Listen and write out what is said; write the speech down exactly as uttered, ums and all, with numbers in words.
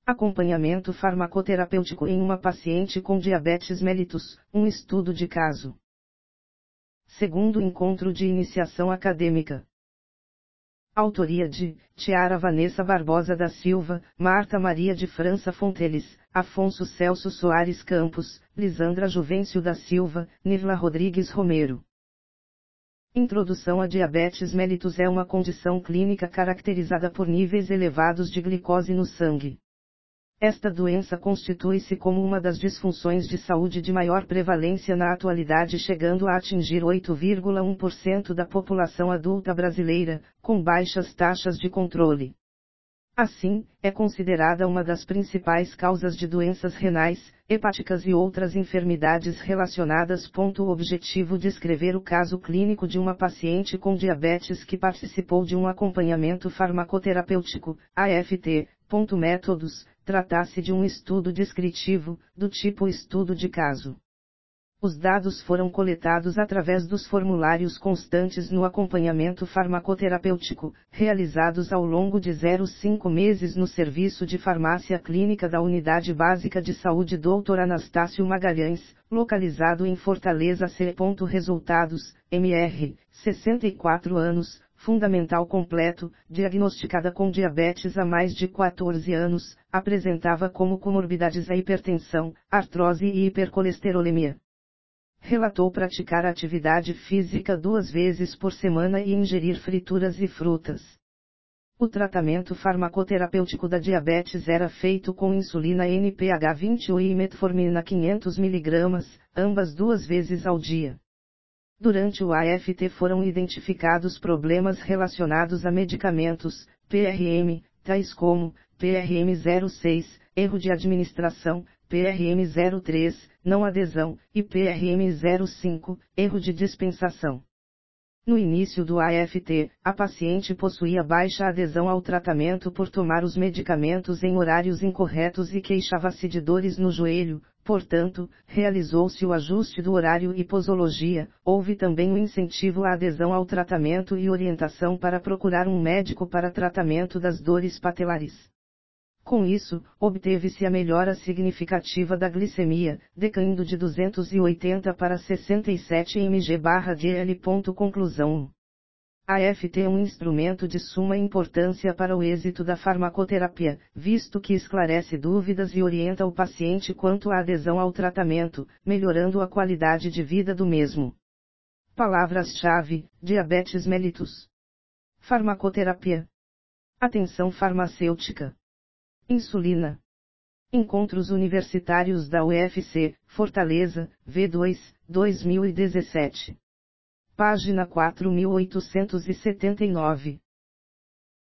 Acompanhamento farmacoterapêutico em uma paciente com diabetes mellitus, um estudo de caso. Segundo encontro de iniciação acadêmica. Autoria de Tiara Vanessa Barbosa da Silva, Marta Maria de França Fonteles, Afonso Celso Soares Campos, Lisandra Juvencio da Silva, Nirla Rodrigues Romero. Introdução a diabetes mellitus é uma condição clínica caracterizada por níveis elevados de glicose no sangue. Esta doença constitui-se como uma das disfunções de saúde de maior prevalência na atualidade, chegando a atingir oito vírgula um por cento da população adulta brasileira, com baixas taxas de controle. Assim, é considerada uma das principais causas de doenças renais, hepáticas e outras enfermidades relacionadas. O objetivo de descrever o caso clínico de uma paciente com diabetes que participou de um acompanhamento farmacoterapêutico, A F T. Métodos: trata-se de um estudo descritivo, do tipo estudo de caso. Os dados foram coletados através dos formulários constantes no acompanhamento farmacoterapêutico, realizados ao longo de zero vírgula cinco meses no Serviço de Farmácia Clínica da Unidade Básica de Saúde doutor Anastácio Magalhães, localizado em Fortaleza. C. Resultados: M R, sessenta e quatro anos, fundamental completo, diagnosticada com diabetes há mais de quatorze anos, apresentava como comorbidades a hipertensão, artrose e hipercolesterolemia. Relatou praticar atividade física duas vezes por semana e ingerir frituras e frutas. O tratamento farmacoterapêutico da diabetes era feito com insulina N P H vinte e oito e metformina quinhentos miligramas, ambas duas vezes ao dia. Durante o A F T foram identificados problemas relacionados a medicamentos, P R M, tais como P R M zero seis, erro de administração, P R M zero três, não adesão, e P R M zero cinco, erro de dispensação. No início do A F T, a paciente possuía baixa adesão ao tratamento por tomar os medicamentos em horários incorretos e queixava-se de dores no joelho, portanto, realizou-se o ajuste do horário e posologia. Houve também o incentivo à adesão ao tratamento e orientação para procurar um médico para tratamento das dores patelares. Com isso, obteve-se a melhora significativa da glicemia, decaindo de duzentos e oitenta para sessenta e sete milímetros/ml. Conclusão. A F T é um instrumento de suma importância para o êxito da farmacoterapia, visto que esclarece dúvidas e orienta o paciente quanto à adesão ao tratamento, melhorando a qualidade de vida do mesmo. Palavras-chave: diabetes mellitus, farmacoterapia, atenção farmacêutica, insulina. Encontros Universitários da U F C, Fortaleza, V dois, dois mil e dezessete. Página quatro mil oitocentos e setenta e nove.